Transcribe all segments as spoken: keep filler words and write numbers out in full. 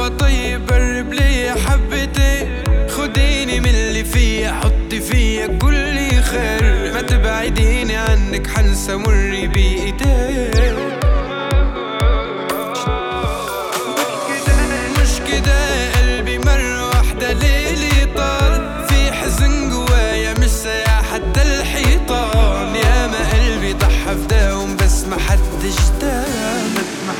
هوا طيب قرب لي حبتين، خديني من اللي فيا حطي فيا كل خير، ما تبعديني عنك حنسى مري بإيديك. مش كده قلبي مرة واحدة ليلي طال، في حزن جوايا مش سايع حتى الحيطان، يا ما قلبي ضحى فداهم بس ما حدش دام.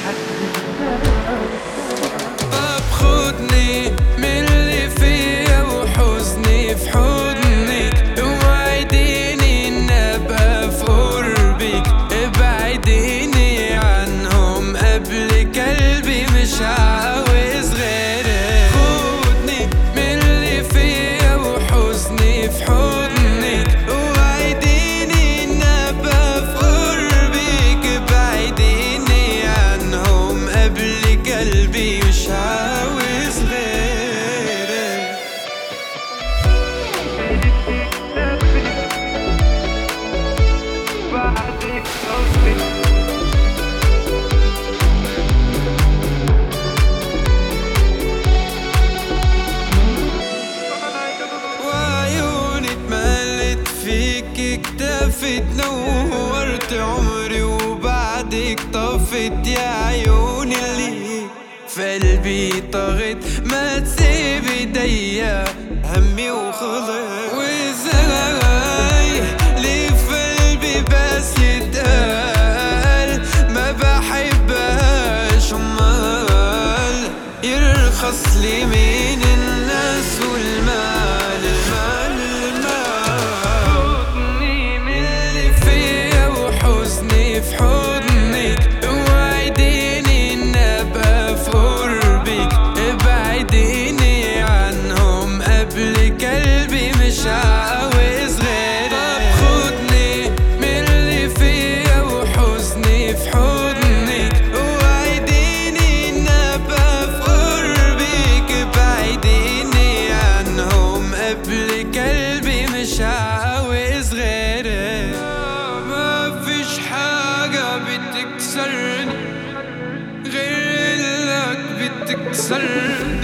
طب خدني من اللي فيا وحزني في حضنك، وعديني ان ابقى في قربك، ابعديني عنهم قبلك قلبي مش عاوز غيرك. خدني من اللي فيا وحزني في حضنك، وعديني ان ابقى في قربك، ابعديني عنهم قبلك قلبي مش عاوز غيرك. وعيوني اتملت فيك اكتفت، نورت عمري وبعدك طفت، يا عيوني اللي في قلبي طغت، ما تسيب ايديا همي وخلص. وازاي ليه في قلبي بس يتقال ما بحبهاش، امال يرخص لي من الناس والمال المال المال. خدني من اللي فيا وحزني في حضنك، وعديني ان ابقى في قربك، ابعديني عنهم قبلك قلبي مش عاوز غيرك. طب خدني من اللي فيا وحزني في حضنك، وعديني ان ابقى في قربك، ابعديني عنهم قبلك قلبي مش عاوز غيرك. ما فيش حاجة بتكسرني غير انك بتكسرني.